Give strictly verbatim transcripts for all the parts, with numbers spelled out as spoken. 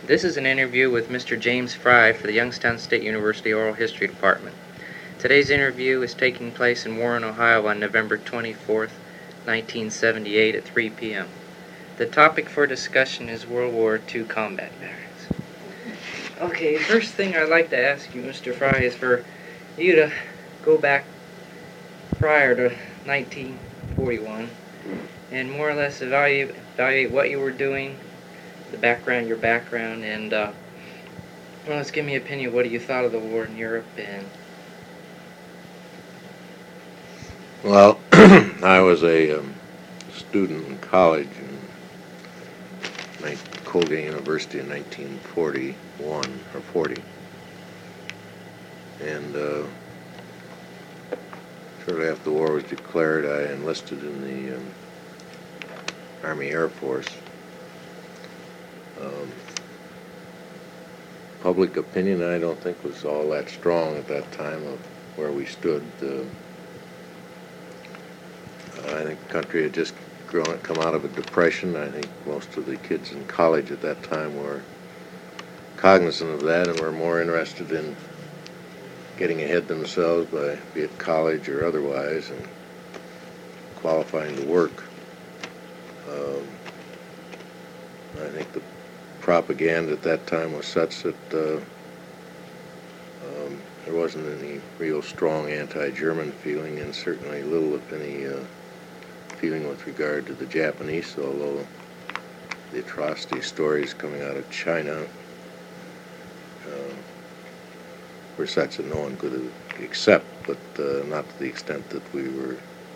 This is an interview with Mister James Fry for the Youngstown State University Oral History Department. Today's interview is taking place in Warren, Ohio on November twenty-fourth, nineteen seventy-eight at three p m The topic for discussion is World War Two combat barracks. Okay, first thing I'd like to ask you, Mister Fry, is for you to go back prior to nineteen forty-one and more or less evaluate, evaluate what you were doing, the background, your background, and uh, well, let's give me an opinion. What do you thought of the war in Europe? And well, I was a um, student in college in Colgate University in nineteen forty-one or forty, and uh, shortly after the war was declared, I enlisted in the um, Army Air Force. Um, public opinion, I don't think, was all that strong at that time of where we stood. Uh, I think the country had just grown, come out of a depression. I think most of the kids in college at that time were cognizant of that and were more interested in getting ahead themselves by, be it college or otherwise, and qualifying to work. Um, I think the propaganda at that time was such that uh, um, there wasn't any real strong anti-German feeling, and certainly little, if any, uh, feeling with regard to the Japanese, although the atrocity stories coming out of China uh, were such that no one could accept, but uh, not to the extent that we were,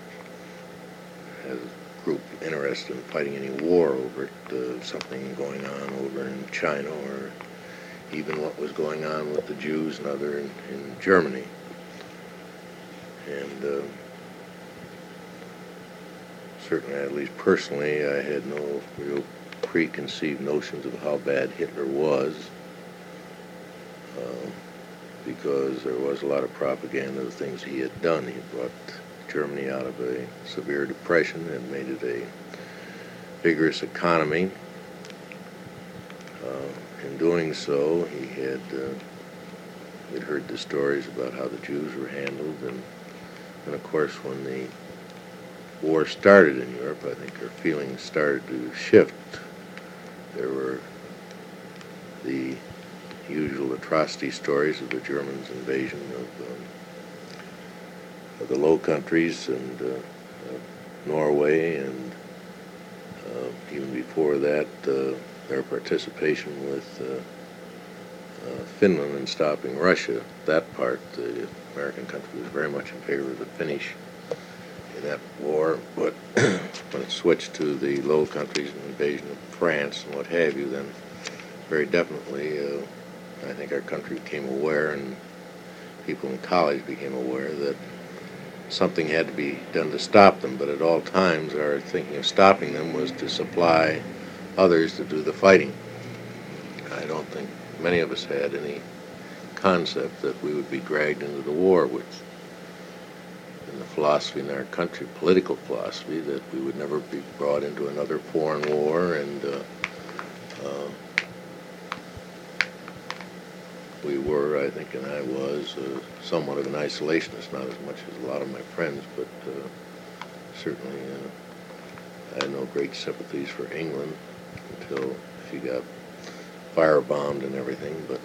as a group, interested in fighting any war over it, uh, something going on over in China, or even what was going on with the Jews and other in, in Germany. And uh, certainly, at least personally, I had no real preconceived notions of how bad Hitler was, uh, because there was a lot of propaganda of the things he had done. He brought Germany out of a severe depression and made it a vigorous economy. Uh, in doing so, he had uh, he'd heard the stories about how the Jews were handled, and, and of course, when the war started in Europe, I think our feelings started to shift. There were the usual atrocity stories of the Germans' invasion of, um, of the Low Countries and uh, uh, Norway, and uh, even before that, uh, their participation with uh, uh, Finland in stopping Russia. That part, the American country was very much in favor of the Finnish in that war, but when it switched to the Low Countries and invasion of France and what have you, then very definitely uh, I think our country became aware, and people in college became aware, that something had to be done to stop them, but at all times our thinking of stopping them was to supply others to do the fighting. I don't think many of us had any concept that we would be dragged into the war, which in the philosophy in our country, political philosophy, that we would never be brought into another foreign war, and uh, uh, we were, I think, and I was, uh, somewhat of an isolationist, not as much as a lot of my friends, but uh, certainly uh, I had no great sympathies for England until she got firebombed and everything, but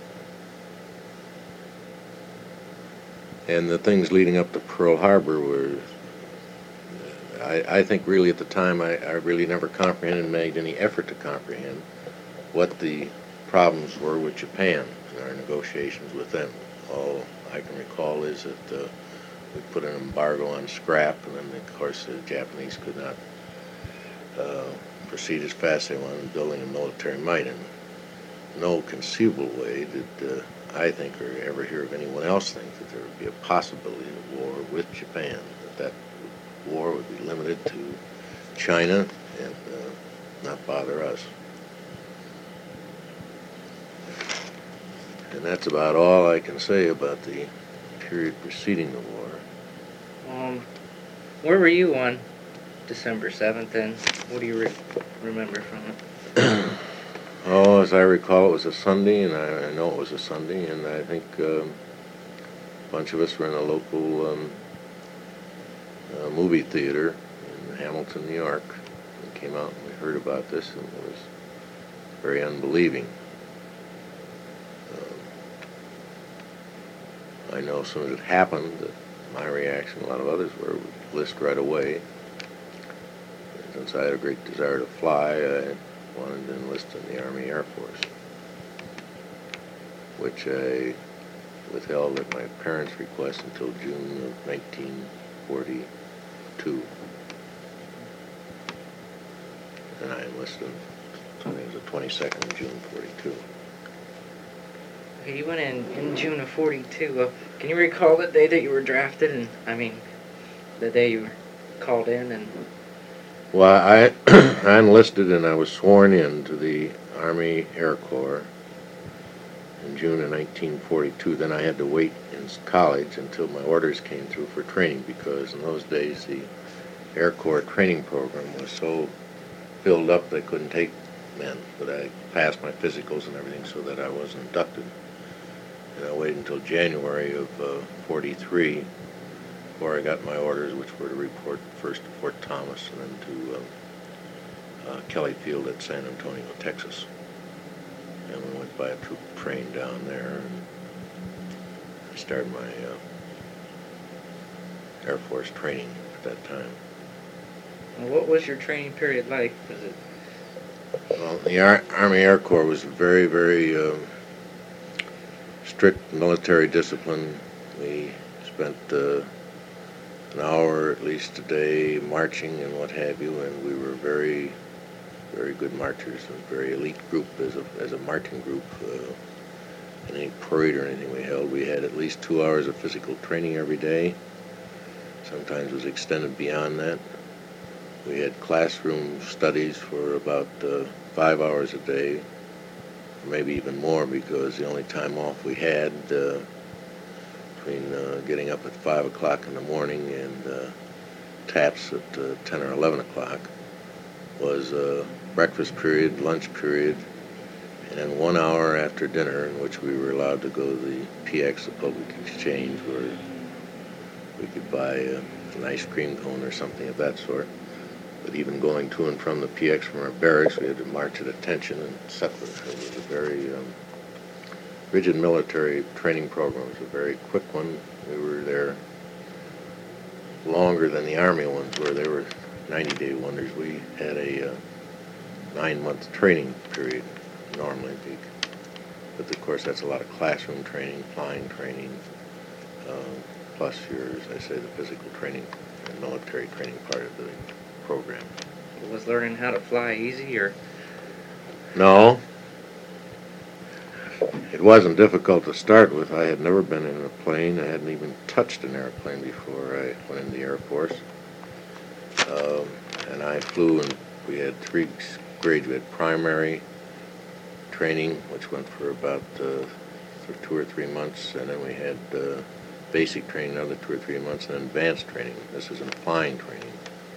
and the things leading up to Pearl Harbor were, I, I think really at the time, I, I really never comprehended and made any effort to comprehend what the problems were with Japan in our negotiations with them. All I can recall is that uh, we put an embargo on scrap, and then of course the Japanese could not uh, proceed as fast as they wanted in building a military might. In no conceivable way did uh, I think, or ever hear of anyone else think, that there would be a possibility of war with Japan, that that war would be limited to China and uh, not bother us. And that's about all I can say about the period preceding the war. Um, where were you on December seventh, and what do you re- remember from it? Oh, as I recall, it was a Sunday, and I, I know it was a Sunday, and I think um, a bunch of us were in a local um, uh, movie theater in Hamilton, New York. We came out and we heard about this, and it was very unbelieving. Um, I know as soon as it happened, that my reaction, a lot of others were, would list right away. Since I had a great desire to fly, I wanted to enlist in the Army Air Force, which I withheld at my parents' request until June of nineteen forty-two. And I enlisted, I think it was the twenty-second of June, forty-two. Okay, you went in in June of forty-two. Uh, can you recall the day that you were drafted, and, I mean, the day you were called in? And Well, I, I enlisted and I was sworn in to the Army Air Corps in June of nineteen forty-two. Then I had to wait in college until my orders came through for training, because in those days the Air Corps training program was so filled up they couldn't take men. But I passed my physicals and everything so that I was inducted. And I waited until January of uh, forty-three before I got my orders, which were to report first to Fort Thomas and then to um, uh, Kelly Field at San Antonio, Texas. And we went by a troop train down there, and I started my uh, Air Force training at that time. what was your training period like? Was it? Well, the Ar- Army Air Corps was very, very uh, strict military discipline. We spent uh, an hour at least a day marching and what have you, and we were very, very good marchers, a very elite group as a, as a marching group. Uh, in any parade or anything we held, we had at least two hours of physical training every day. Sometimes it was extended beyond that. We had classroom studies for about uh, five hours a day, or maybe even more, because the only time off we had uh, between uh, getting up at five o'clock in the morning and uh, taps at uh, ten or eleven o'clock was uh, breakfast period, lunch period, and then one hour after dinner, in which we were allowed to go to the P X, the Public Exchange, where we could buy uh, an ice cream cone or something of that sort. But even going to and from the P X from our barracks, we had to march at attention and settle. It was a very um, rigid military training program. It was a very quick one. We were there longer than the Army ones were. They were ninety-day wonders. We had a uh, nine-month training period normally. But of course, that's a lot of classroom training, flying training, uh, plus your, as I say, the physical training and military training part of the program. Was learning how to fly easy, or? No. It wasn't difficult to start with. I had never been in a plane. I hadn't even touched an airplane before I went in the Air Force. Um, and I flew, and we had three grades. We had primary training, which went for about uh, for two or three months, and then we had uh, basic training, another two or three months, and then advanced training. This is in flying training.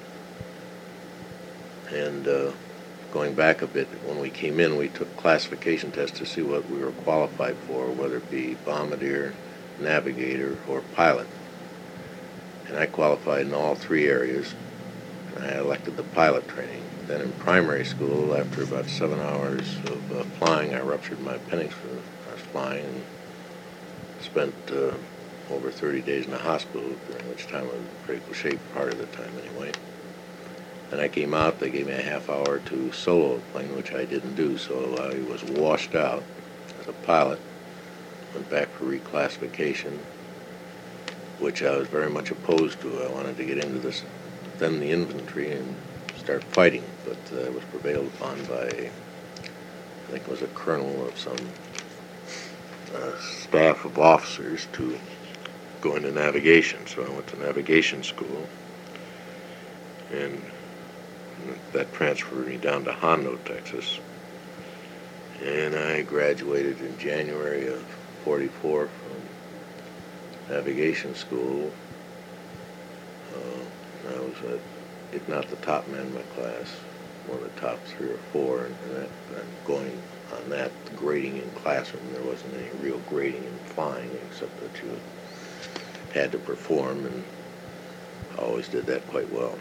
And uh, going back a bit, when we came in, we took classification tests to see what we were qualified for, whether it be bombardier, navigator, or pilot. And I qualified in all three areas. And I elected the pilot training. Then in primary school, after about seven hours of uh, flying, I ruptured my appendix for I was flying and spent uh, over thirty days in the hospital, during which time I was in critical shape, part of the time anyway. And I came out, they gave me a half hour to solo a plane, which I didn't do, so I was washed out as a pilot. Went back for reclassification, which I was very much opposed to. I wanted to get into this, then the infantry, and start fighting, but uh, I was prevailed upon by, I think it was a colonel of some uh, staff of officers, to go into navigation. So I went to navigation school, and that transferred me down to Hondo, Texas. And I graduated in January of forty-four from navigation school. Uh, I was, uh, if not the top man in my class, one of the top three or four, and, and that, and going on that grading in classroom, there wasn't any real grading in flying except that you had to perform, and I always did that quite well.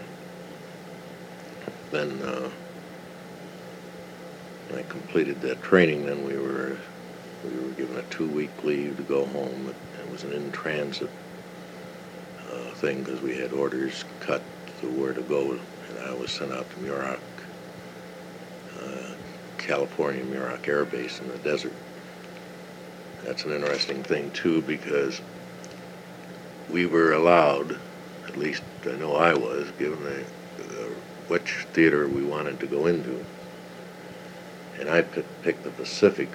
Then uh, when I completed that training, then we were we were given a two-week leave to go home. It was an in-transit uh, thing because we had orders cut to where to go, and I was sent out to Muroc, uh, California, Muroc Air Base in the desert. That's an interesting thing too, because we were allowed, at least I know I was, given the, uh, which theater we wanted to go into. And I picked, picked the Pacific,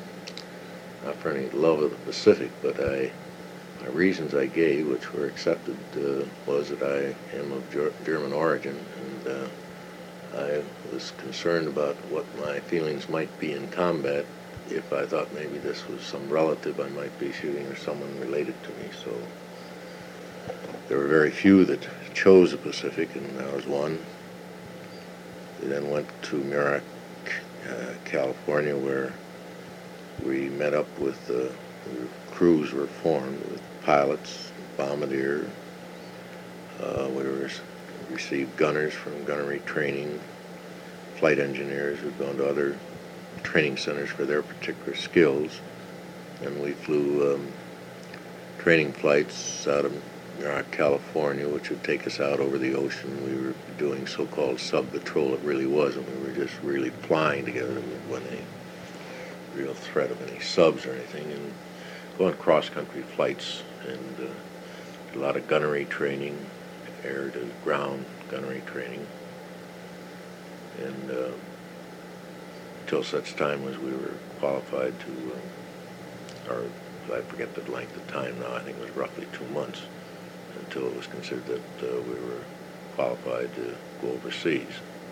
not for any love of the Pacific, but I, my reasons I gave, which were accepted, uh, was that I am of Ger- German origin, and uh, I was concerned about what my feelings might be in combat if I thought maybe this was some relative I might be shooting or someone related to me. So there were very few that chose the Pacific, and I was one. We then went to Muroc, uh, California, where we met up with, uh, crews were formed with pilots, bombardier. Uh, we were, received gunners from gunnery training, flight engineers who'd gone to other training centers for their particular skills. And we flew um, training flights out of Muroc, California, which would take us out over the ocean. We were doing so-called sub-patrol. It really wasn't. We were just really flying together. There wasn't any real threat of any subs or anything. And going cross-country flights, and uh, a lot of gunnery training, air to ground gunnery training. And uh, until such time as we were qualified to, uh, or I forget the length of time now, I think it was roughly two months, until it was considered that uh, we were qualified to go overseas.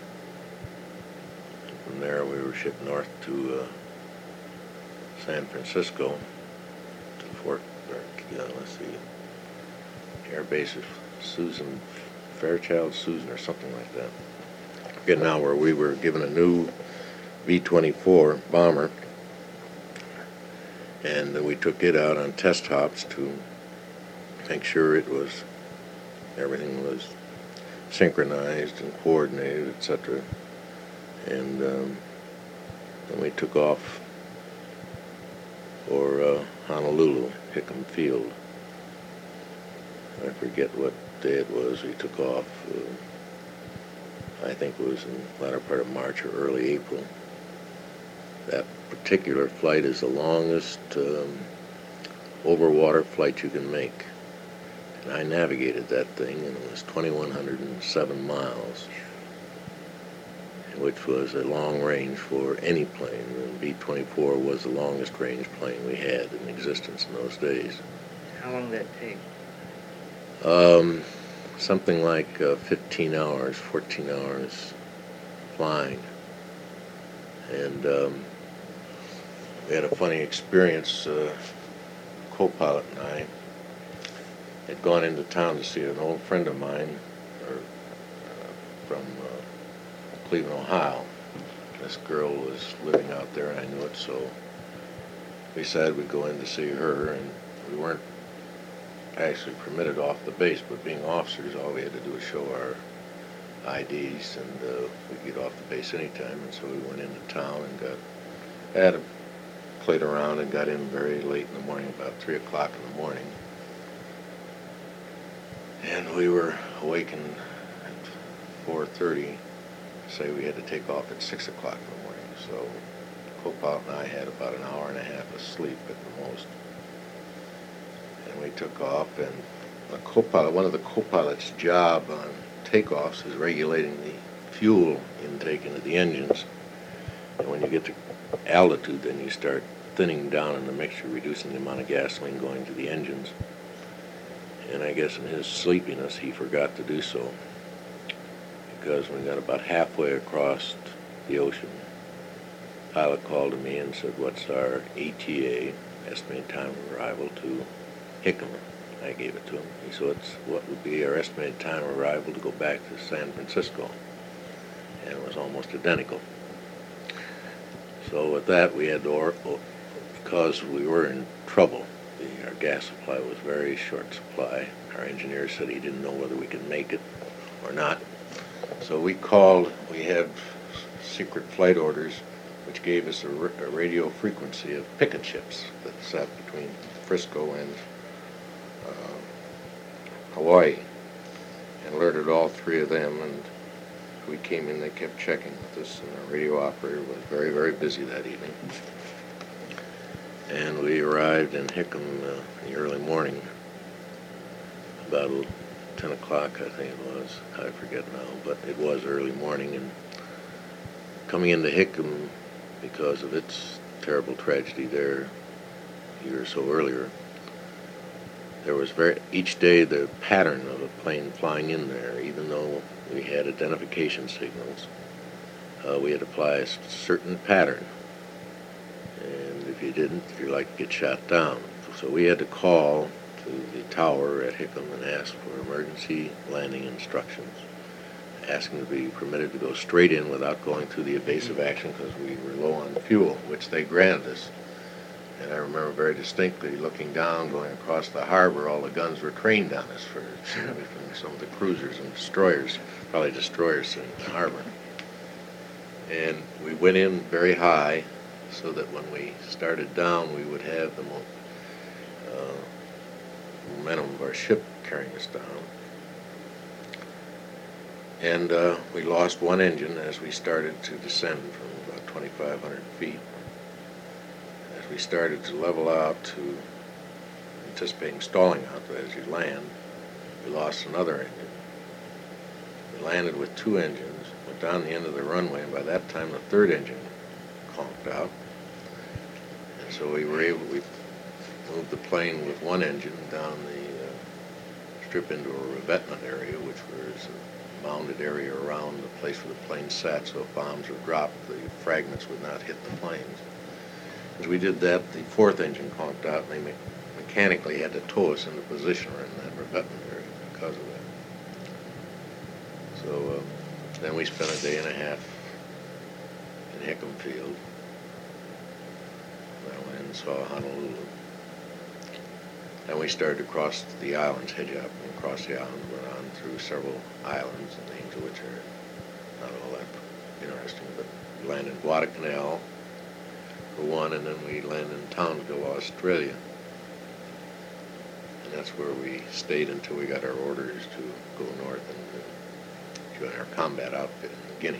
And from there we were shipped north to uh, San Francisco, to Fort, or, uh, let's see, Air Base of Susan, Fairchild Susan, or something like that. I forget now, where we were given a new V twenty-four bomber, and uh, we took it out on test hops to make sure it was, everything was synchronized and coordinated, et cetera. And um, then we took off for uh, Honolulu, Hickam Field. I forget what day it was. We took off, uh, I think it was in the latter part of March or early April. That particular flight is the longest um, overwater flight you can make. And I navigated that thing, and it was two thousand one hundred seven miles, which was a long range for any plane. The V twenty-four was the longest range plane we had in existence in those days. How long did that take? Um, something like uh, fifteen hours, fourteen hours flying. And um, we had a funny experience. Uh, co-pilot and I had gone into town to see an old friend of mine, or uh, from uh, Cleveland, Ohio. This girl was living out there, and I knew it, so we decided we'd go in to see her, and we weren't actually permitted off the base, but being officers, all we had to do was show our I Ds, and uh, we could get off the base anytime. And so we went into town and got, had a, played around and got in very late in the morning, about three o'clock in the morning. And we were awakened at four thirty, say we had to take off at six o'clock in the morning. So co-pilot and I had about an hour and a half of sleep at the most. And we took off, and the co-pilot, one of the co-pilot's job on takeoffs is regulating the fuel intake into the engines. And when you get to altitude, then you start thinning down in the mixture, reducing the amount of gasoline going to the engines. And I guess in his sleepiness, he forgot to do so, because when we got about halfway across the ocean, the pilot called to me and said, "What's our E T A, estimated time of arrival to Hickam?" I gave it to him. He said, "What's, what would be our estimated time of arrival to go back to San Francisco?" and it was almost identical. So with that, we had to, or, because we were in trouble, the, our gas supply was very short supply. Our engineer said he didn't know whether we could make it or not. So we called, we had secret flight orders, which gave us a, a radio frequency of picket ships that sat between Frisco and uh, Hawaii, and alerted all three of them. And we came in, they kept checking with us, and our radio operator was very, very busy that evening. And we arrived in Hickam uh, in the early morning, about ten o'clock, I think it was. I forget now, but it was early morning. And coming into Hickam, because of its terrible tragedy there a year or so earlier, there was very, each day the pattern of a plane flying in there, even though we had identification signals, uh, we had to apply a certain pattern. And if you didn't, you're like to get shot down. So we had to call to the tower at Hickam and ask for emergency landing instructions, asking to be permitted to go straight in without going through the evasive action because we were low on fuel, which they granted us. And I remember very distinctly looking down, going across the harbor, all the guns were trained on us for from some of the cruisers and destroyers, probably destroyers sitting in the harbor. And we went in very high so that when we started down, we would have the mo uh, momentum of our ship carrying us down. And uh, we lost one engine as we started to descend from about twenty-five hundred feet. As we started to level out to anticipating stalling out as you land, we lost another engine. We landed with two engines, went down the end of the runway, and by that time the third engine conked out. And so we were able, we moved the plane with one engine down the uh, strip into a revetment area, which was a mounded area around the place where the plane sat, so if bombs were dropped, the fragments would not hit the planes. As we did that, the fourth engine conked out, and they me mechanically had to tow us into position or in that revetment area because of that. So uh, then we spent a day and a half in Hickam Field. I went and saw Honolulu. Then we started to cross the islands, hedge up and cross the island, went on through several islands, the names of which are not all that interesting, but we landed in Guadalcanal for one, and then we landed in Townsville, Australia. And that's where we stayed until we got our orders to go north and uh, join our combat outfit in Guinea.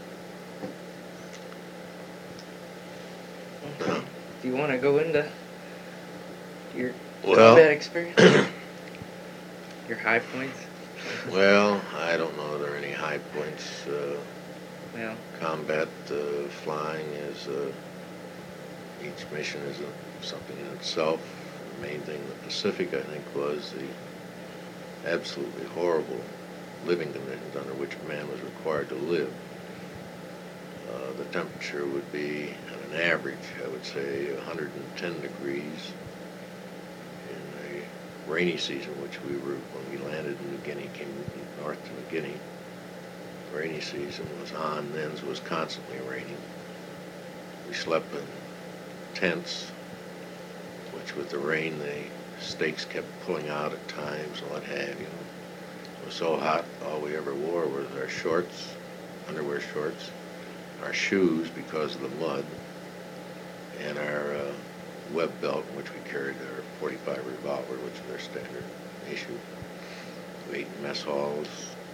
Okay. Do you want to go into your Well, combat experience? Your high points? Well, I don't know if there are any high points. Uh, Well, combat uh, flying is, uh, each mission is a, something in itself. The main thing in the Pacific, I think, was the absolutely horrible living conditions under which man was required to live. Uh, the temperature would be, at an average, I would say, one hundred ten degrees in a rainy season, which we were, when we landed in New Guinea, came north to New Guinea. The rainy season was on then, so it was constantly raining. We slept in tents, which with the rain, the stakes kept pulling out at times and what have you. It was so hot, all we ever wore was our shorts, underwear shorts, our shoes because of the mud, and our uh, web belt in which we carried our forty-five revolver, which is our standard issue. We ate in mess halls.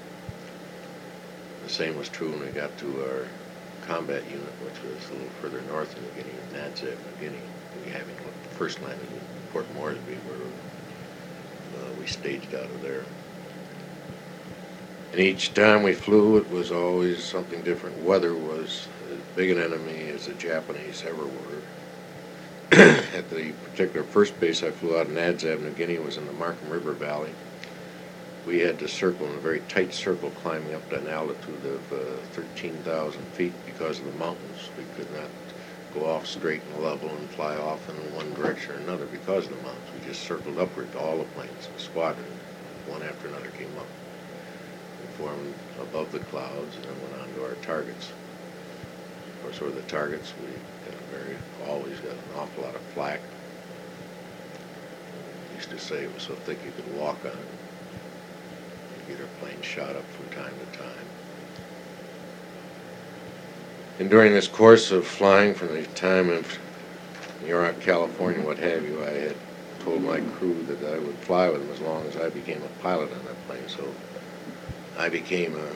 The same was true when we got to our combat unit, which was a little further north in New Guinea, Nadzab, New Guinea. We having first landed in Port Moresby, where uh, we staged out of there. And each time we flew, it was always something different. Weather was as big an enemy as the Japanese ever were. At the particular first base I flew out in Nadzab, New Guinea, was in the Markham River Valley. We had to circle in a very tight circle, climbing up to an altitude of uh, thirteen thousand feet because of the mountains. We could not go off straight and level and fly off in one direction or another because of the mountains. We just circled upward to all the planes. The squadron, one after another, came up. We formed above the clouds and then went on to our targets. Of course, over the targets, we got a very, always got an awful lot of flak. We used to say it was so thick you could walk on it. You'd get our planes shot up from time to time. And during this course of flying from the time of New York, California, what have you, I had told my crew that I would fly with them as long as I became a pilot on that plane. So I became, a,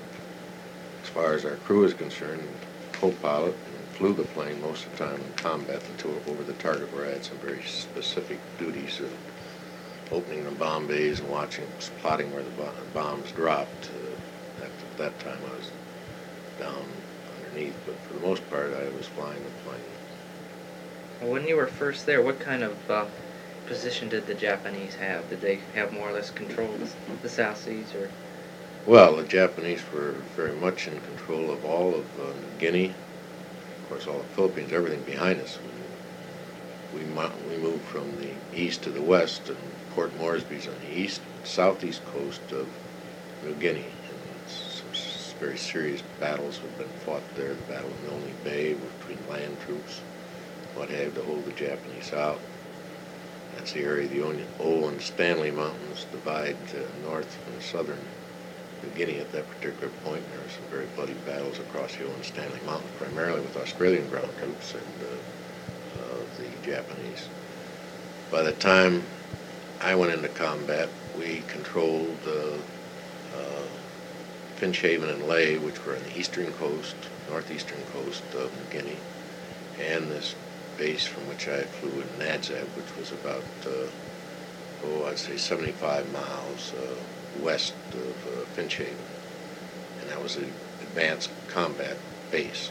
as far as our crew is concerned, co-pilot and flew the plane most of the time in combat until over the target, where I had some very specific duties of opening the bomb bays and watching, plotting where the bombs dropped. Uh, at that time I was down underneath, but for the most part I was flying the plane. Well, when you were first there, what kind of uh, position did the Japanese have? Did they have more or less control of the South Seas, or? Well, the Japanese were very much in control of all of uh, New Guinea, of course all the Philippines, everything behind us. We, we moved from the east to the west, and Port Moresby's on the east, southeast coast of New Guinea. And some very serious battles have been fought there. The Battle of Milne Bay between land troops, what have, to hold the Japanese out. That's the area the Owen Stanley Mountains divide uh, north from southern New Guinea at that particular point. There were some very bloody battles across the Owen Stanley Mountains, primarily with Australian ground troops and uh, uh, the Japanese. By the time I went into combat, we controlled uh, uh, Finchhaven and Lae, which were on the eastern coast, northeastern coast of New Guinea, and this base from which I flew in Nadzab, which was about, uh, oh, I'd say seventy-five miles uh, west of uh, Finchhaven. And that was an advanced combat base.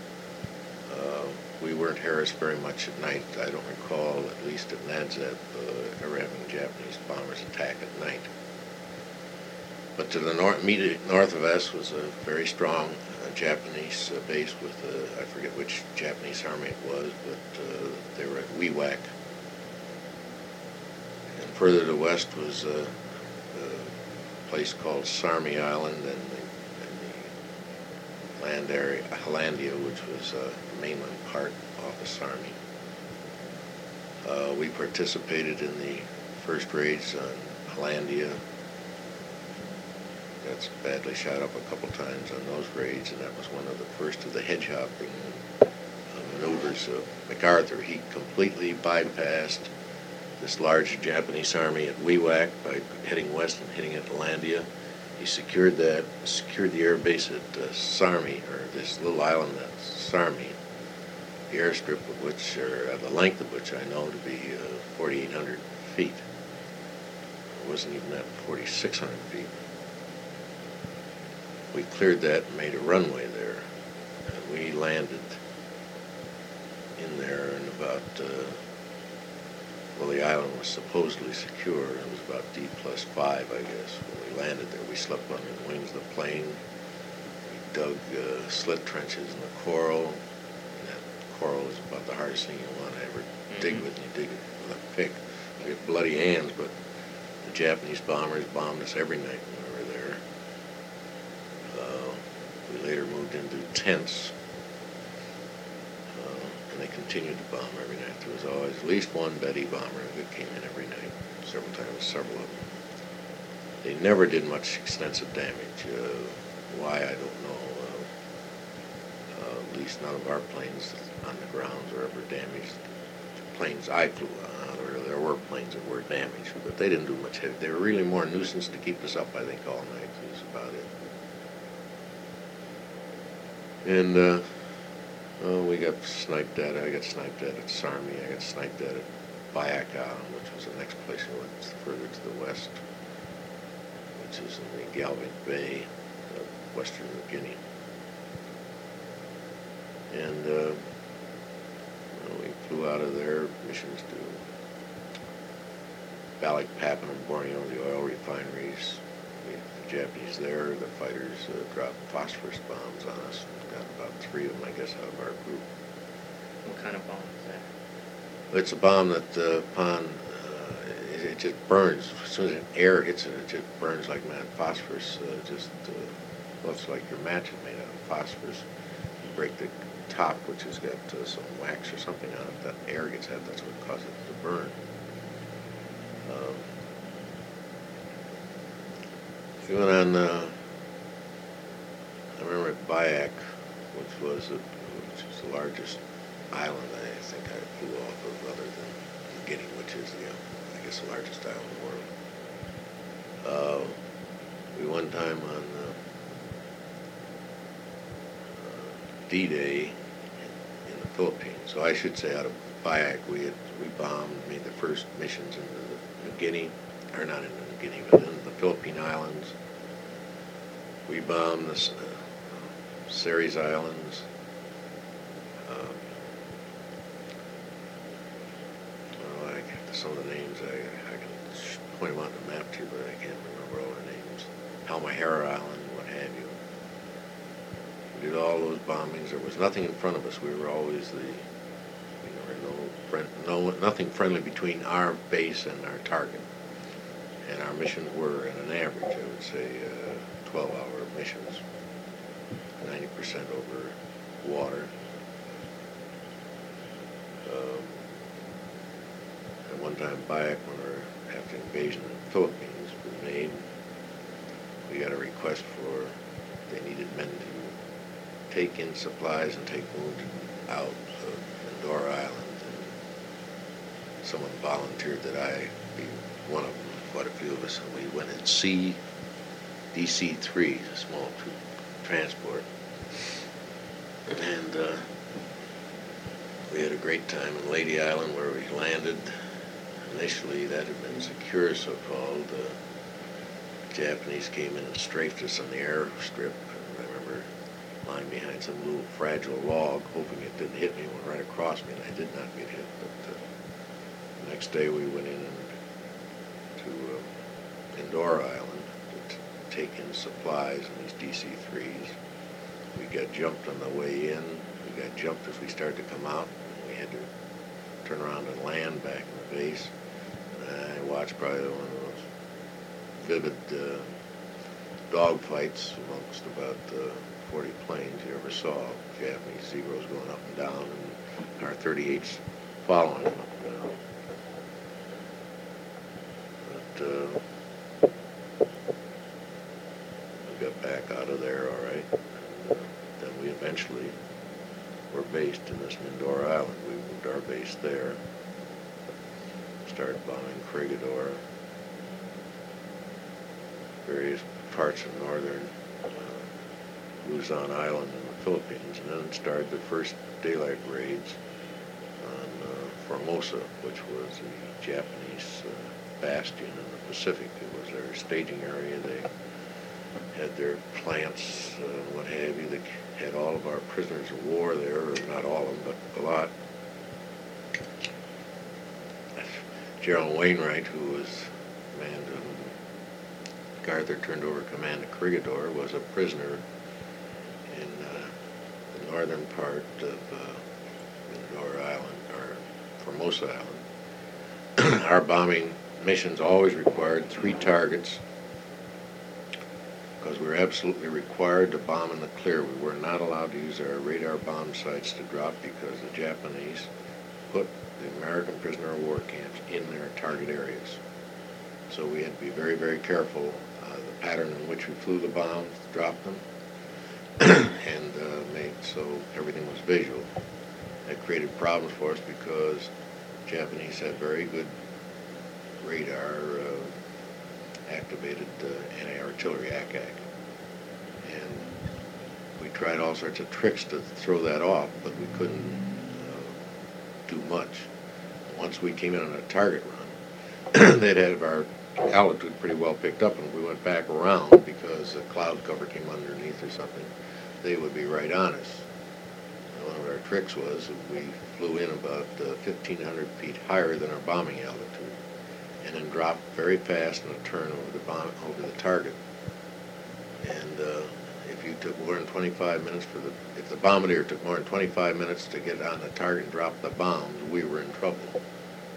Uh, we weren't harassed very much at night. I don't recall, at least at Nadzab, uh, ever having Japanese bombers attack at night. But to the north, immediate north of us was a very strong uh, Japanese uh, base with, uh, I forget which Japanese army it was, but uh, they were at Wewak. And further to the west was uh, a place called Sarmi Island, and the, and the land area, Hollandia, which was uh, the mainland part off of Sarmi. Uh, we participated in the first raids on Hollandia. Got badly shot up a couple times on those raids, and that was one of the first of the hedge-hopping uh, maneuvers of MacArthur. He completely bypassed this large Japanese army at Wewak by heading west and hitting at Hollandia. He secured that, secured the air base at uh, Sarmi, or this little island that's Sarmi, the airstrip of which, or uh, the length of which I know to be uh, forty-eight hundred feet. It wasn't even that, forty-six hundred feet. We cleared that and made a runway there, and we landed in there in about, uh, well, the island was supposedly secure. It was about D plus five, I guess. When we landed there, we slept under the wings of the plane. We dug uh, slit trenches in the coral, and that coral is about the hardest thing you want to ever mm-hmm. dig with, and you dig it with a pick. We had bloody hands, but the Japanese bombers bombed us every night when we were there. Uh, we later moved into tents, uh, and they continued to bomb every night. There was always at least one Betty bomber that came in every night, several times, several of them. They never did much extensive damage. Uh, why, I don't know. Uh, uh, at least none of our planes on the grounds were ever damaged. Planes I flew on, or there were planes that were damaged, but they didn't do much heavy. They were really more a nuisance to keep us up, I think, all night. That's about it. And uh, oh, we got sniped at. I got sniped at at Sarmi. I got sniped at at Bayaka, which was the next place we went further to the west, which is in the Galvin Bay of western New Guinea. And uh, well, we flew out of there, missions to Balikpapan and Borneo, the oil refineries. We, the Japanese there, the fighters uh, dropped phosphorus bombs on us. Got about three of them, I guess, out of our group. What kind of bomb is that? It's a bomb that uh, upon uh, it, it just burns. As soon as an air hits it, it just burns like mad. Phosphorus uh, just uh, looks like your match is made out of phosphorus. You break the top, which has got uh, some wax or something on it. That air gets out. That's what causes it to burn. Um, we went on. Uh, I remember at Bayak, which was a, which is the largest island I think I flew off of, other than Guinea, which is the, I guess, the largest island in the world. Uh, we one time on uh, uh, D-Day in, in the Philippines. So I should say, out of Bayak, we had we bombed, made the first missions into the New Guinea, or not into New Guinea, but into the Philippine Islands. We bombed the uh, Ceres Islands. Um, oh, I, some of the names, I, I can point them on the map to you, but I can't remember all the names. Halmahera Island, what have you. We did all those bombings. There was nothing in front of us. We were always the, you know, no, friend, no nothing friendly between our base and our target. And our missions were, at an average, I would say, uh, twelve-hour missions. ninety percent over water. Um, at one time back, when our, after the invasion of the Philippines was made, we got a request for, they needed men to take in supplies and take wounded out of Mindoro Island. And someone volunteered that I be one of them, quite a few of us, and we went in C, D C three, a small troop transport. And uh, we had a great time in Lady Island where we landed. Initially, that had been secure, so-called. Uh, Japanese came in and strafed us on the airstrip. And I remember lying behind some little fragile log, hoping it didn't hit me. It went right across me, and I did not get hit. But uh, the next day, we went in and to uh, Mindoro Island to t- take in supplies in these D C threes. We got jumped on the way in. We got jumped as we started to come out. We had to turn around and land back in the base. And I watched probably one of those vivid uh, dogfights amongst about uh, forty planes you ever saw. Japanese Zeros going up and down, and our thirty-eights following them up and down. But uh, we got back out of there all right. Then we eventually were based in this Mindoro Island. We moved our base there, started bombing Corregidor, various parts of northern uh, Luzon Island in the Philippines, and then started the first daylight raids on uh, Formosa, which was the Japanese uh, bastion in the Pacific. It was their staging area. They had their plants and uh, what have you. They had all of our prisoners of war there, or not all of them, but a lot. Gerald Wainwright, who was the man to whom MacArthur turned over command of Corregidor, was a prisoner in uh, the northern part of uh, Mindoro Island, or Formosa Island. Our bombing missions always required three targets, because we were absolutely required to bomb in the clear. We were not allowed to use our radar bomb sights to drop, because the Japanese put the American prisoner of war camps in their target areas. So we had to be very, very careful uh, the pattern in which we flew the bombs, dropped them, and uh, made so everything was visual. That created problems for us because Japanese had very good radar uh, activated uh, anti-artillery A C A C. And we tried all sorts of tricks to throw that off, but we couldn't uh, do much. Once we came in on a target run, they'd have our altitude pretty well picked up, and if we went back around because a cloud cover came underneath or something, they would be right on us. And one of our tricks was we flew in about uh, fifteen hundred feet higher than our bombing altitude, and then dropped very fast in a turn over the bomb over the target. And uh, if you took more than twenty-five minutes for the, if the bombardier took more than twenty-five minutes to get on the target and drop the bombs, we were in trouble.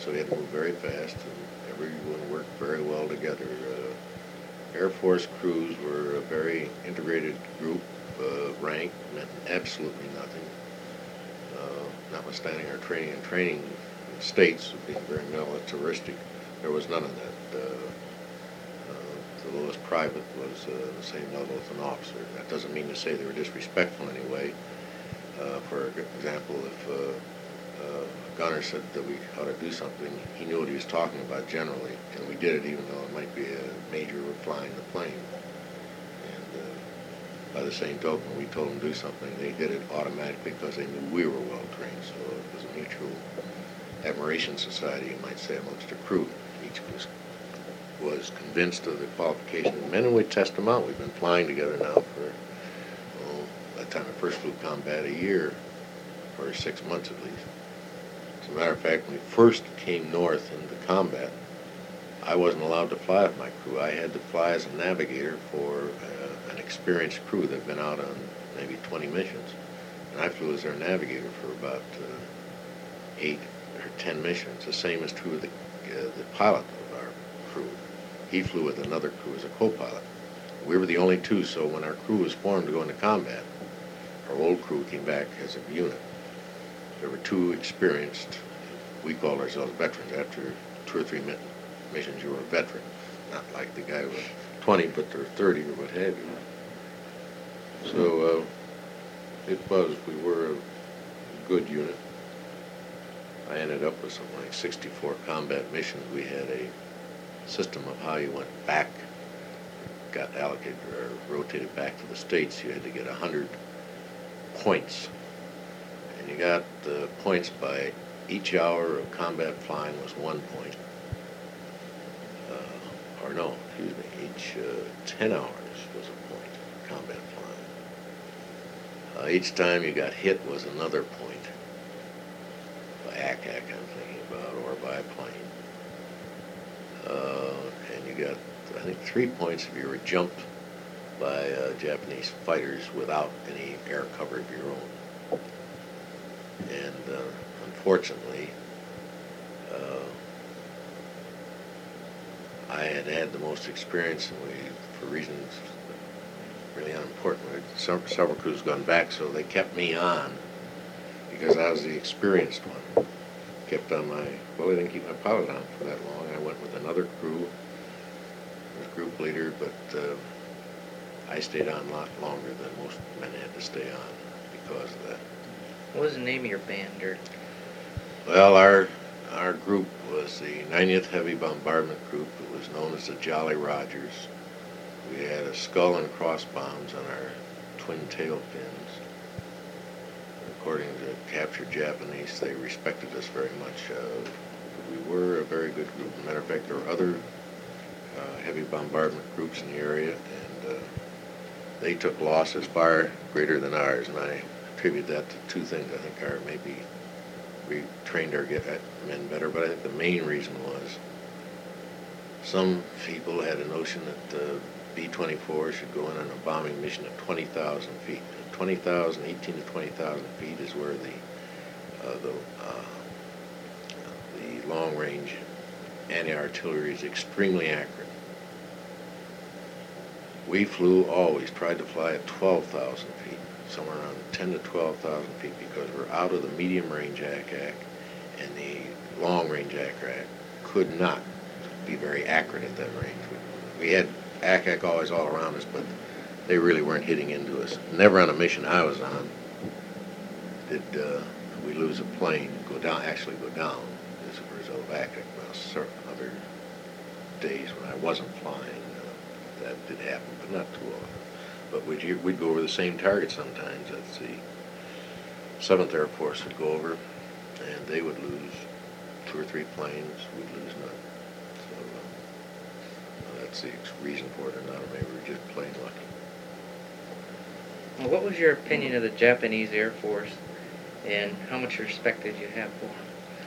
so we had to move very fast, and everyone worked very well together. Uh, Air Force crews were a very integrated group. Uh, rank meant absolutely nothing. Uh, notwithstanding our training and training states being very militaristic, there was none of that. Uh, uh, the lowest private was uh, the same level as an officer. That doesn't mean to say they were disrespectful in any way. Uh, for example, if uh, uh, a gunner said that we ought to do something, he knew what he was talking about generally, and we did it even though it might be a major flying the plane. And uh, by the same token, we told them to do something, they did it automatically because they knew we were well trained. So it was a mutual admiration society, you might say, amongst the crew. Each was, was convinced of the qualifications of the men, and we'd test them out. We've been flying together now for, oh, by the time I first flew combat, a year, or six months at least. As a matter of fact, when we first came north into combat, I wasn't allowed to fly with my crew. I had to fly as a navigator for uh, an experienced crew that had been out on maybe twenty missions. And I flew as their navigator for about uh, eight or ten missions. The same is true of the, uh, the pilot of our crew. He flew with another crew as a co-pilot. We were the only two, so when our crew was formed to go into combat, our old crew came back as a unit. There were two experienced, we called ourselves veterans. After two or three missions, you were a veteran. Not like the guy with twenty, but they're thirty or what have you. So uh, it was, we were a good unit. I ended up with something like sixty-four combat missions. We had a system of how you went back, got allocated or rotated back to the States. You had to get one hundred points. And you got uh, points by each hour of combat flying was one point. Uh, or no, excuse me, each uh, ten hours was a point of combat flying. Uh, each time you got hit was another point. By A C A C I'm thinking about, or by a plane. Uh, and you got, I think, three points if you were jumped by uh, Japanese fighters without any air cover of your own. And uh, unfortunately, uh, I had had the most experience, and we, for reasons really unimportant, some, several crews gone back, so they kept me on because I was the experienced one. Kept on my, well, they didn't keep my pilot on for that long. I went with another crew, was group leader, but uh, I stayed on a lot longer than most men had to stay on because of that. What was the name of your band? Or Well, our our group was the ninetieth Heavy Bombardment Group. It was known as the Jolly Rogers. We had a skull and cross bombs on our twin tail fins. According to captured Japanese, they respected us very much. Uh, we were a very good group. As a matter of fact, there were other uh, heavy bombardment groups in the area, and uh, they took losses far greater than ours, and I attribute that to two things. I think our maybe we trained our men better, but I think the main reason was some people had a notion that uh, B twenty-four should go in on a bombing mission at twenty thousand feet. twenty thousand, eighteen to twenty thousand feet is where the uh, the uh, the long-range anti-artillery is extremely accurate. We flew always tried to fly at twelve thousand feet, somewhere around ten to twelve thousand feet, because we're out of the medium-range A C A C, and the long-range A C A C could not be very accurate at that range. We, we had A C A C always all around us, but they really weren't hitting into us. Never on a mission I was on did uh, we lose a plane, go down, actually go down as a result of A C A C. Well, certain other days when I wasn't flying, uh, that did happen, but not too often. But we'd, we'd go over the same target sometimes. That's the seventh Air Force would go over, and they would lose two or three planes. We'd lose none. So uh, that's the reason for it or not, or maybe we were just plain lucky. well, what was your opinion of the Japanese Air Force, and how much respect did you have for them?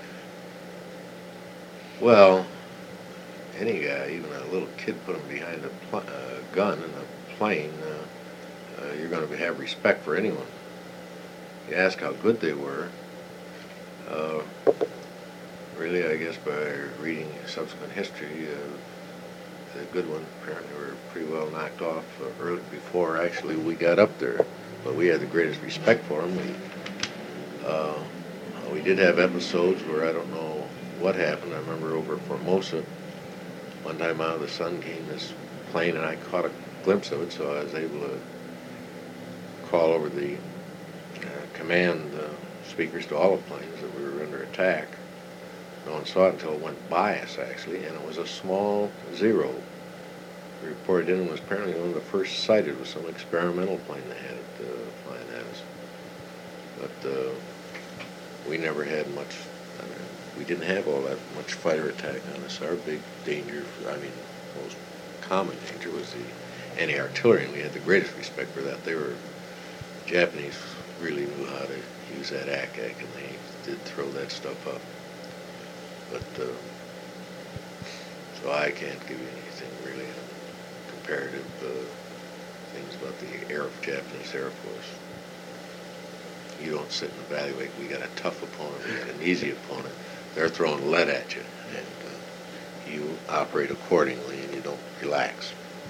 Well, any guy, even a little kid, put him behind a pl- uh, gun in a plane, uh, uh, you're going to have respect for anyone. You ask how good they were. Uh, really, I guess by reading subsequent history, uh, the good one apparently were pretty well knocked off uh, early before actually we got up there. But we had the greatest respect for them. We, uh, we did have episodes where I don't know what happened. I remember over at Formosa, one time out of the sun came this plane, and I caught a glimpse of it, so I was able to call over the uh, command uh, speakers to all the planes that we were under attack. No one saw it until it went by us, actually, and it was a small Zero. We reported in and was apparently one of the first sighted with some experimental plane they had it uh, flying at us. But uh, we never had much, I mean, we didn't have all that much fighter attack on us. Our big danger, I mean, most common danger was the anti-artillery, and we had the greatest respect for that. They were, the Japanese really knew how to use that A C A C, and they did throw that stuff up. But, uh, so I can't give you anything really on comparative uh, things about the Air, Japanese Air Force. You don't sit and evaluate, we got a tough opponent, we got an easy opponent. They're throwing lead at you, and uh, you operate accordingly, and you don't relax.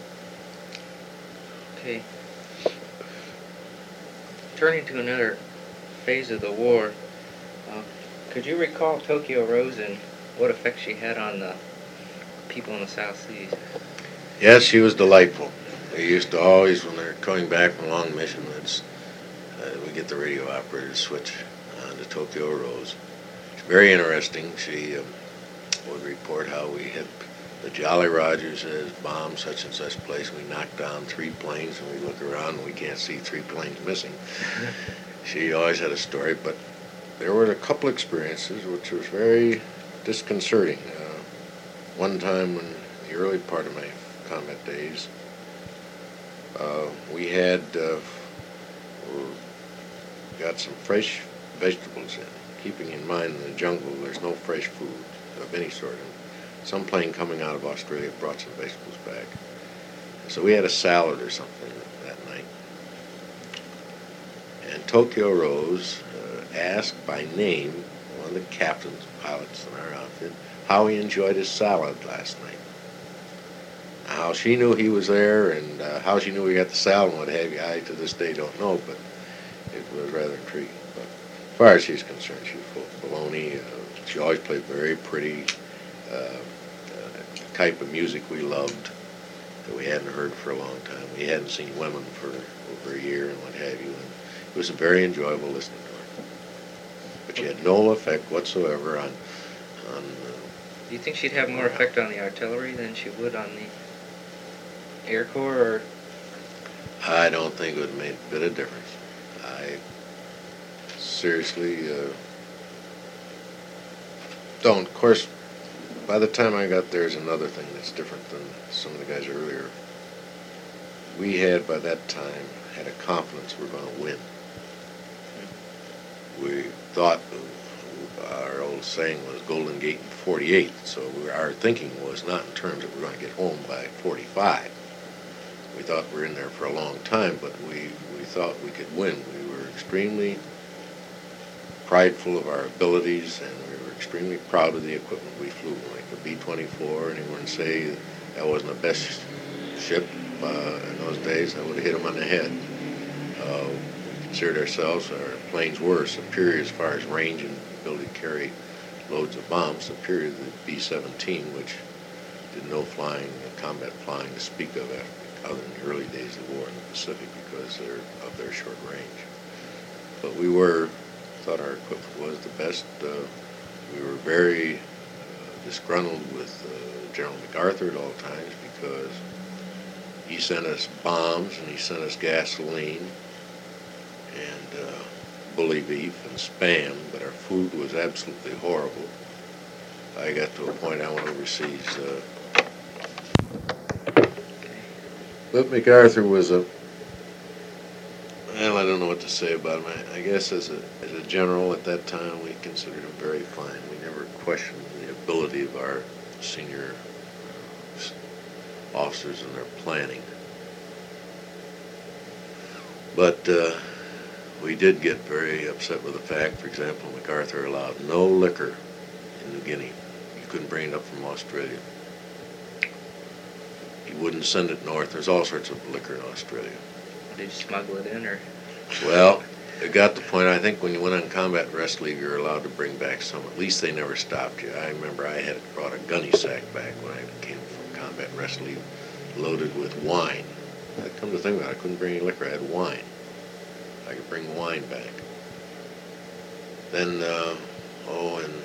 Okay. Turning to another phase of the war, uh, could you recall Tokyo Rose and what effect she had on the people in the South Seas? Yes, she was delightful. They used to always, when they're coming back from a long mission, it's, uh, we get the radio operator to switch on to Tokyo Rose. It's very interesting. She um, would report how we hit the Jolly Rogers has bombed such and such place. We knocked down three planes, and we look around and we can't see three planes missing. She always had a story, but there were a couple experiences which was very disconcerting. Uh, one time in the early part of my combat days, uh, we had uh, got some fresh vegetables in, keeping in mind in the jungle there's no fresh food of any sort. And some plane coming out of Australia brought some vegetables back. So we had a salad or something that night. And Tokyo Rose uh, asked by name one of the captains, pilots in our outfit, how he enjoyed his salad last night. How she knew he was there, and uh, how she knew he got the salad and what have you, I to this day don't know, but it was rather intriguing. But as far as she's concerned, she was full of baloney. Uh, she always played very pretty uh, uh, type of music we loved that we hadn't heard for a long time. We hadn't seen women for over a year and what have you, and it was very enjoyable listening to her. But she had no effect whatsoever on on. Uh, Do you think she'd have more effect on the artillery than she would on the Air Corps? Or? I don't think it would have made a bit of difference. I seriously uh, don't. Of course, by the time I got there, there's another thing that's different than some of the guys earlier. We had, by that time, had a confidence we were going to win. We thought, our old saying was Golden Gate in forty-eight, so we, our thinking was not in terms that we're going to get home by forty-five. We thought we were in there for a long time, but we, we thought we could win. We were extremely prideful of our abilities, and we were extremely proud of the equipment we flew, like the B twenty-four. Anyone say that wasn't the best ship uh, in those days, I would have hit them on the head. Uh, we considered ourselves, our planes were superior as far as range and ability to carry loads of bombs, superior to the B seventeen, which did no flying, combat flying to speak of after, other than the early days of the war in the Pacific because they're, of their short range. But we were, thought our equipment was the best. Uh, we were very uh, disgruntled with uh, General MacArthur at all times because he sent us bombs and he sent us gasoline and uh, bully beef and Spam, but our food was absolutely horrible. I got to a point I went overseas. Uh, but MacArthur was a, well, I don't know what to say about him. I, I guess as a, as a general at that time, we considered him very fine. We never questioned the ability of our senior uh, officers in their planning. But uh, we did get very upset with the fact, for example, MacArthur allowed no liquor in New Guinea. You couldn't bring it up from Australia. He wouldn't send it north. There's all sorts of liquor in Australia. Did you smuggle it in, or? Well, it got to the point, I think, when you went on combat rest leave, you were allowed to bring back some. At least they never stopped you. I remember I had brought a gunny sack back when I came from combat rest leave, loaded with wine. I come to think about it, I couldn't bring any liquor. I had wine. I could bring wine back. Then, uh, oh, in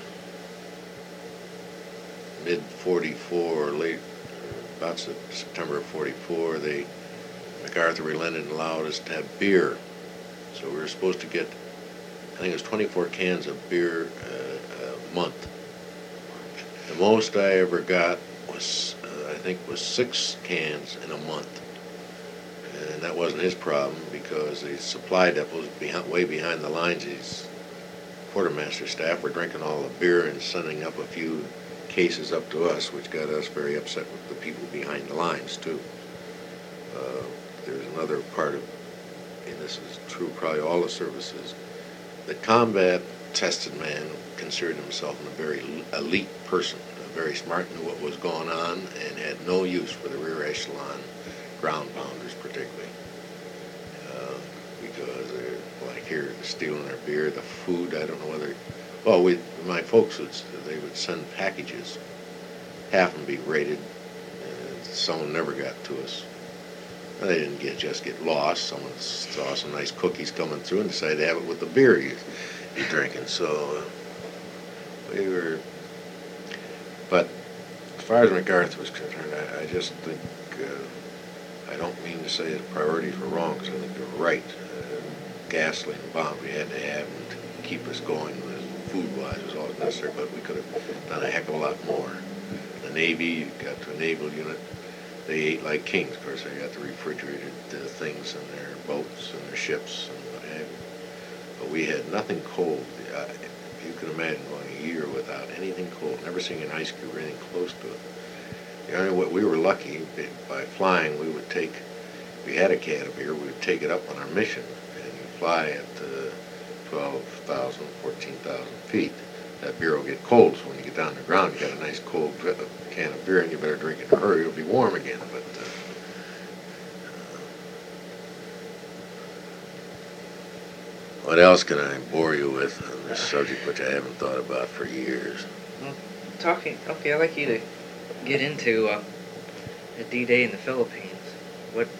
mid forty-four, late, about September of forty-four, they, MacArthur relented and allowed us to have beer. So we were supposed to get, I think it was twenty-four cans of beer uh, a month. The most I ever got was, uh, I think, was six cans in a month. And that wasn't his problem, because the supply depots behind, way behind the lines, these quartermaster staff were drinking all the beer and sending up a few cases up to us, which got us very upset with the people behind the lines, too. Uh, there's another part of, and this is true probably all the services, the combat tested man considered himself a very elite person, very smart, knew what was going on, and had no use for the rear echelon ground pounders particularly. Uh, because they're, like here, stealing their beer, the food, I don't know whether, well, we, my folks, would, they would send packages, half of them be rated, and some never got to us. They didn't get just get lost. Someone saw some nice cookies coming through and decided to have it with the beer you, you're drinking. So uh, we were, but as far as MacArthur was concerned, I, I just think, uh, I don't mean to say that priorities were wrong, because I think they're right. Uh, gasoline and bombs we had to have to keep us going food-wise was always necessary, but we could have done a heck of a lot more. The Navy, you got to a naval unit, they ate like kings. Of course, they got the refrigerated uh, things in their boats and their ships and what have you. But we had nothing cold. Uh, you can imagine going a year without anything cold, never seeing an ice cube or anything close to it. You know, what we were lucky by flying. We would take, if we had a can of beer, we would take it up on our mission, and you fly at uh, twelve thousand, fourteen thousand feet. That beer will get cold, so when you get down to the ground, you got a nice cold can of beer, and you better drink it in a hurry. It'll be warm again. But uh, what else can I bore you with on this subject, which I haven't thought about for years? Well, talking. Okay, I'd like you to get into uh, the D-Day in the Philippines. What?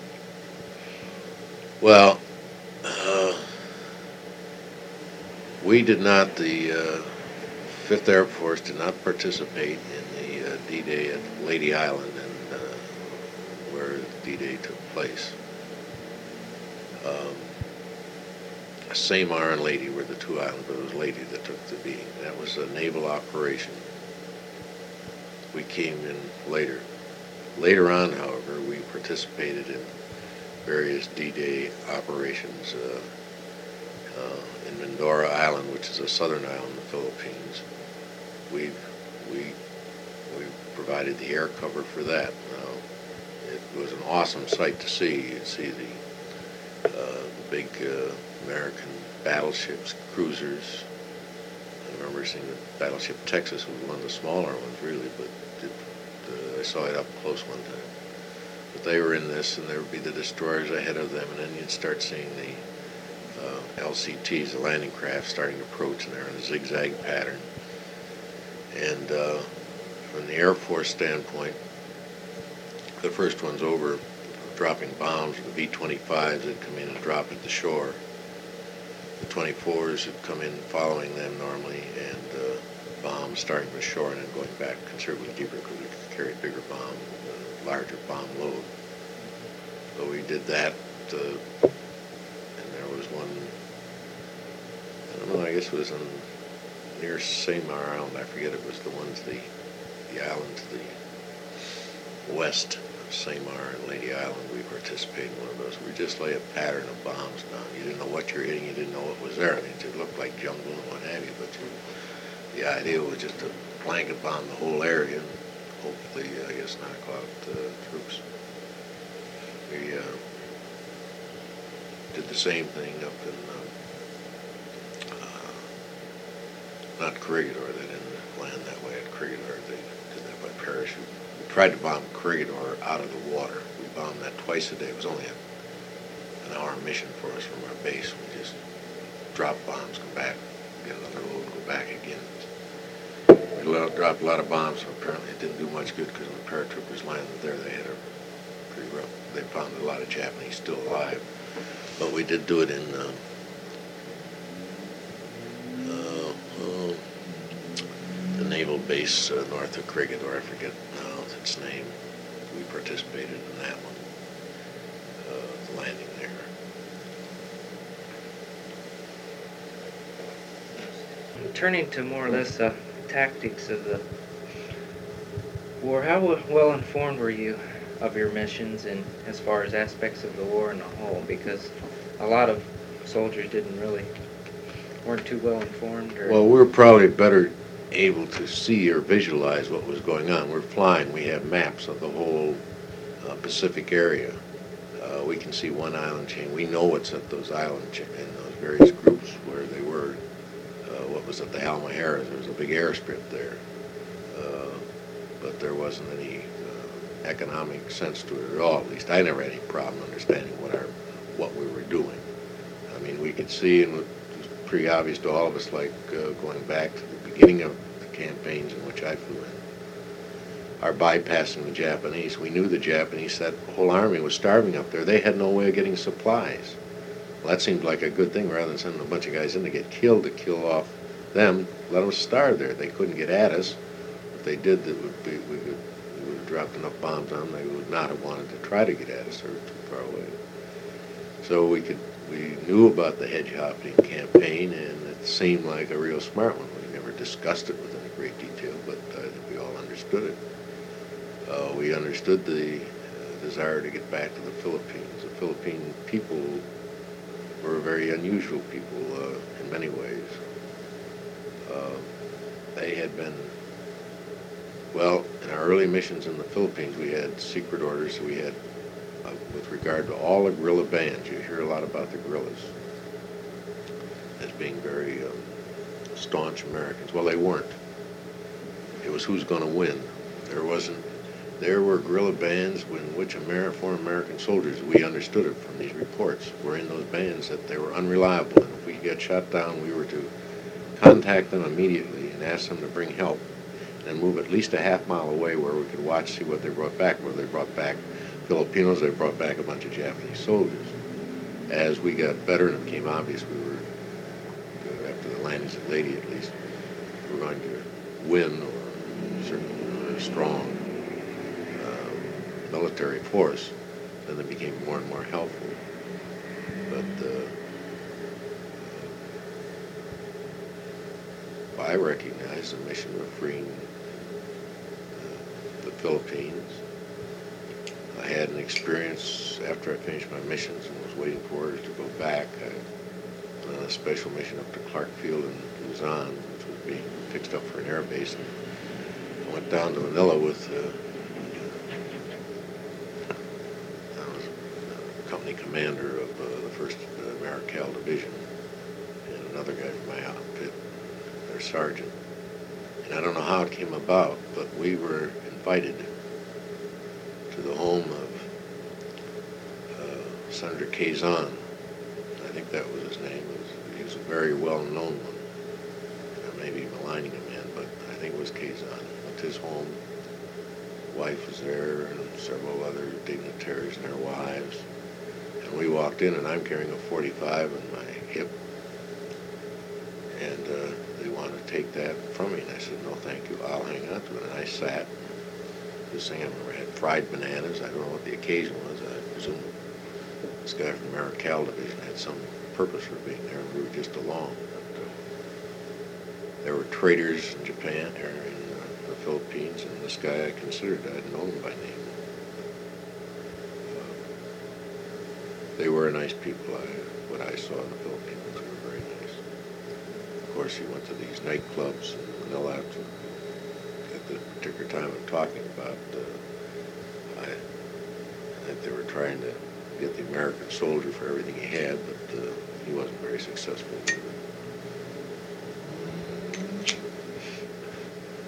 Well, uh, we did not. The uh, Fifth Air Force did not participate in the uh, D-Day at Lady Island, and uh, where D-Day took place. Um, Samar and Lady were the two islands, but it was Lady that took the beating. That was a naval operation. We came in later. Later on, however, we participated in various D-Day operations uh, uh, in Mindoro Island, which is a southern island in the Philippines. We we we provided the air cover for that. Now, it was an awesome sight to see. You'd see the, uh, the big uh, American battleships, cruisers. I remember seeing the battleship Texas was one of the smaller ones, really, but it, uh, I saw it up close one time. But they were in this, and there would be the destroyers ahead of them, and then you'd start seeing the uh, L C Ts, the landing craft, starting to approach, and they're in a zigzag pattern. And uh, from the Air Force standpoint, the first one's over dropping bombs. The B twenty-fives would come in and drop at the shore. The twenty-fours would come in following them normally, and uh, bombs starting with shore and then going back considerably deeper because we could carry a bigger bomb, a larger bomb load. So we did that, uh, and there was one, I don't know, I guess it was on near Samar Island. I forget, it was the ones, the, the island to the west of Samar and Lady Island. We participated in one of those. We just lay a pattern of bombs down. You didn't know what you're hitting. You didn't know what was there. I mean, it looked like jungle and what have you, but you, the idea was just to blanket bomb the whole area and hopefully, I guess, knock out uh, troops. We uh, did the same thing up in, uh, uh, not Corregidor, then in land that way at Corregidor. They did that by parachute. We tried to bomb Corregidor out of the water. We bombed that twice a day. It was only a, an hour mission for us from our base. We just drop bombs, come back, get another load, go back again. We dropped a lot of bombs, so apparently it didn't do much good because when the paratroopers landed there, they had a pretty rough. They found a lot of Japanese still alive, but we did do it in uh, uh, uh, the naval base uh, north of Corregidor. I forget now its name. We participated in that one, uh, the landing there. Turning to more or less uh, tactics of the war, how well informed were you of your missions and as far as aspects of the war in the whole? Because a lot of soldiers didn't really, weren't too well informed. Or well, we were probably better able to see or visualize what was going on. We're flying. We have maps of the whole uh, Pacific area. Uh, we can see one island chain. We know what's at those island cha- in those various groups where they were. Uh, what was at the Halmaheras? There was a big airstrip there, uh, but there wasn't any uh, economic sense to it at all. At least I never had any problem understanding what our what we were doing. I mean, we could see, and it was pretty obvious to all of us, like uh, going back to the beginning of the campaigns in which I flew in, our bypassing the Japanese. We knew the Japanese, that whole army was starving up there. They had no way of getting supplies. Well, that seemed like a good thing, rather than sending a bunch of guys in to get killed, to kill off them, let them starve there. They couldn't get at us. If they did, that would be, we would, we would have dropped enough bombs on them, they would not have wanted to try to get at us. They were too far away. So we could, we knew about the hedge hopping campaign, and it seemed like a real smart one. We never discussed it with any great detail, but I think we all understood it. Uh, we understood the uh, desire to get back to the Philippines. The Philippine people were very unusual people uh, in many ways. Uh, they had been, well, in our early missions in the Philippines, we had secret orders. We had, uh, with regard to all the guerrilla bands, you hear a lot about the guerrillas as being very um, staunch Americans. Well, they weren't. It was who's going to win. There wasn't. There were guerrilla bands in which Amer- foreign American soldiers, we understood it from these reports, were in those bands, that they were unreliable. And if we got shot down, we were to contact them immediately and ask them to bring help, and move at least a half mile away where we could watch, see what they brought back. Whether they brought back Filipinos, they brought back a bunch of Japanese soldiers. As we got better and it became obvious we were, after the landings at Leyte at least, we were going to win, or certainly a very strong military force, then they became more and more helpful. But uh, uh, I recognized the mission of freeing uh, the Philippines. I had an experience after I finished my missions and was waiting for orders to go back. I went on a special mission up to Clark Field in Luzon, which was being fixed up for an air base, and I went down to Manila with uh, company commander of uh, the first uh, Marical Division, and another guy from my outfit, their sergeant. And I don't know how it came about, but we were invited to the home of uh, Senator Quezon. I think that was his name. It was, he was a very well-known one. I may be maligning him in, but I think it was Quezon. Went to his home. Wife was there, and several other dignitaries and their wives. And we walked in, and I'm carrying a forty-five on my hip, and uh, they wanted to take that from me. And I said, no, thank you, I'll hang on to it. And I sat. This thing, I remember, had fried bananas. I don't know what the occasion was. I presume this guy from the Marical Division had some purpose for being there, and we were just along. But, uh, there were traders in Japan, or in uh, the Philippines, and this guy I considered, I had known him by name. They were nice people. I, what I saw in the Philippines, they were very nice. Of course, he went to these nightclubs in Manila at the particular time I'm talking about. Uh, I, I think they were trying to get the American soldier for everything he had, but uh, he wasn't very successful either.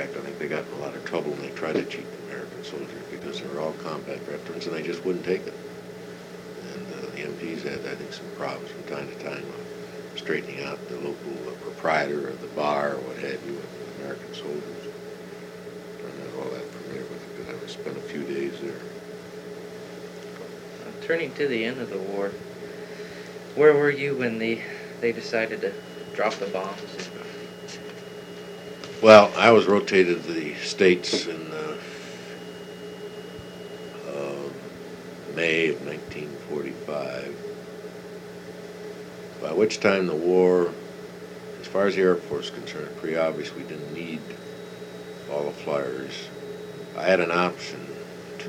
fact, I think they got in a lot of trouble when they tried to cheat the American soldiers because they were all combat veterans and they just wouldn't take it. And uh, the M Ps had, I think, some problems from time to time uh, straightening out the local uh, proprietor of the bar or what have you with the American soldiers. I'm not all that familiar with it because I spent a few days there. Uh, turning to the end of the war, where were you when the, they decided to drop the bombs? Well, I was rotated to the States in uh, uh, May of nineteen forty-five, by which time the war, as far as the Air Force is concerned, pretty obvious we didn't need all the flyers. I had an option to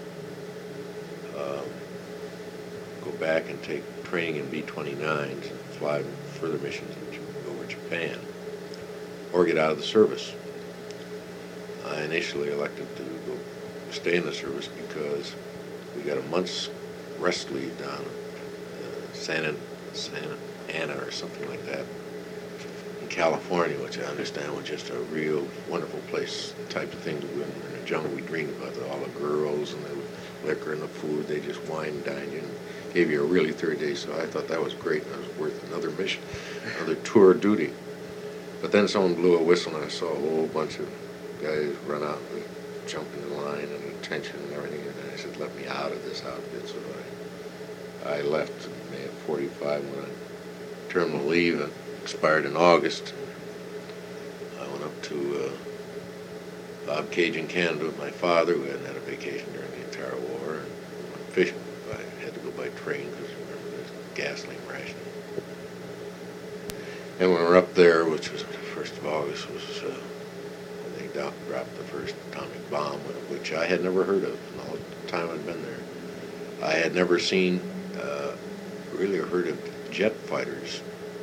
um, go back and take training in B twenty-nines and fly further missions over Japan, or get out of the service. I initially elected to go stay in the service because we got a month's rest leave down at uh, Santa, Santa Ana or something like that in California, which I understand was just a real wonderful place, the type of thing to do in the jungle we dreamed about, all the girls and the liquor and the food. They just wine and dined you and gave you a really third day, so I thought that was great and it was worth another mission, another tour of duty. But then someone blew a whistle and I saw a whole bunch of guys run out and jump in the line and attention and everything, and I said, let me out of this outfit. So I, I left in May of forty-five when I terminal leave and expired in August. I went up to uh, Bob Cage in Canada with my father, who hadn't had a vacation during the entire war, and we went fishing. I had to go by train because remember there's gasoline rationing. And when we were up there, which was the first of August, was uh, when they do- dropped the first atomic bomb, which I had never heard of in all the time I'd been there. I had never seen, uh, really heard of jet fighters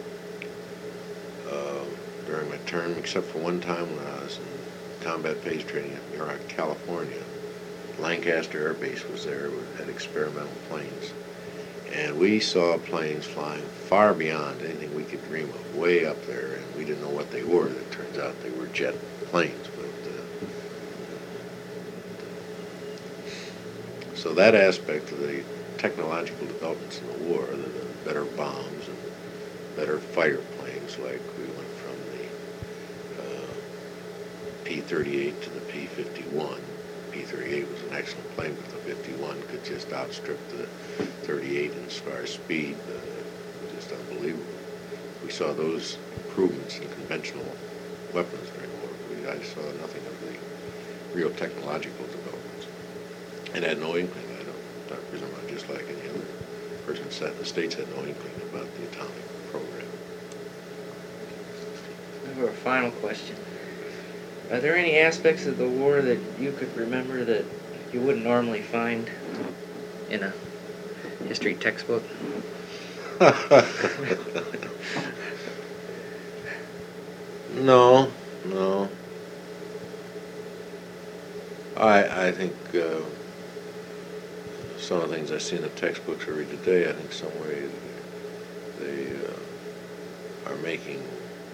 uh, during my term, except for one time when I was in combat phase training at Muroc, California. Lancaster Air Base was there, we had experimental planes. And we saw planes flying far beyond anything we could dream of, way up there, and we didn't know what they were. It turns out they were jet planes. But uh, so that aspect of the technological developments in the war, the better bombs and better fighter planes, like we went from the uh, P thirty-eight to the P fifty-one. P thirty-eight was an excellent plane, but the fifty-one could just outstrip the thirty-eight as far as speed. Uh, it was just unbelievable. We saw those improvements in conventional weapons during the war. We, I saw nothing of the real technological developments. And had no inkling. I don't, Doctor Zimmerman, just like any other person in the States, had no inkling about the atomic program. I have a final question. Are there any aspects of the war that you could remember that you wouldn't normally find in a history textbook? No, no. I I think uh, some of the things I see in the textbooks I read today, I think some way they uh, are making,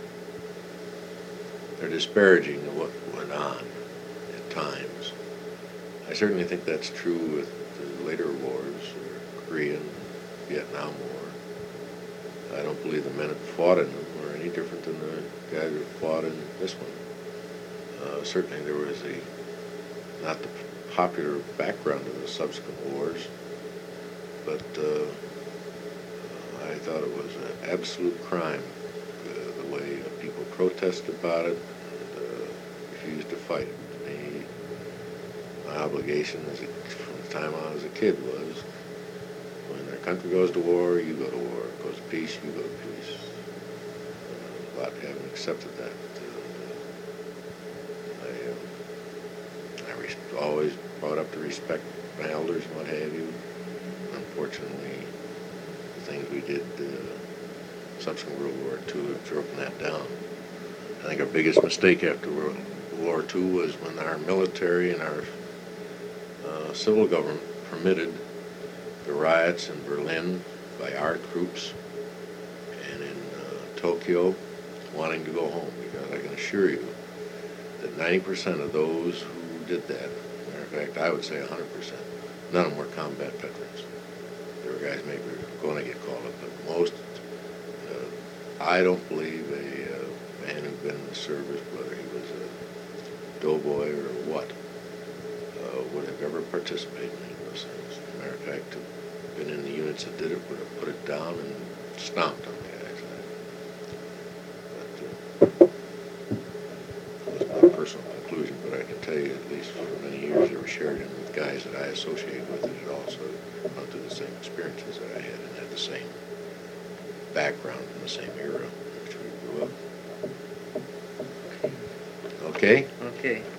they're disparaging of what went on at times. I certainly think that's true with the later wars, or Korean, Vietnam War. I don't believe the men that fought in them were any different than the guys who fought in this one. Uh, certainly there was a, not the popular background of the subsequent wars, but uh, I thought it was an absolute crime, uh, the way people protested about it and uh, refused to fight. Me, my obligation as a, from the time I was a kid was, when their country goes to war, you go to war. It goes to peace, you go to peace. Uh, a lot haven't accepted that. Uh, I, uh, I res- always brought up to respect my elders and what have you. Unfortunately, the things we did uh, subsequent World War Two have broken that down. I think our biggest mistake after World War Two was when our military and our uh, civil government permitted the riots in Berlin by our troops and in uh, Tokyo wanting to go home, because I can assure you that ninety percent of those who did that, matter of fact, I would say one hundred percent, none of them were combat veterans. There were guys maybe going to get called up, but most, uh, I don't believe a uh, man who'd been in the service, whether he was a doughboy or what, uh, would have ever participated in any of those things. As a matter of fact, been in the units that did it would have put it down and stomped on the guys. But, uh, that's my personal conclusion, but I can tell you, at least for many years, they were shared in with guys that I associated with, and had also went through the same experiences that I had and had the same background in the same era in which we grew up. Okay? Okay.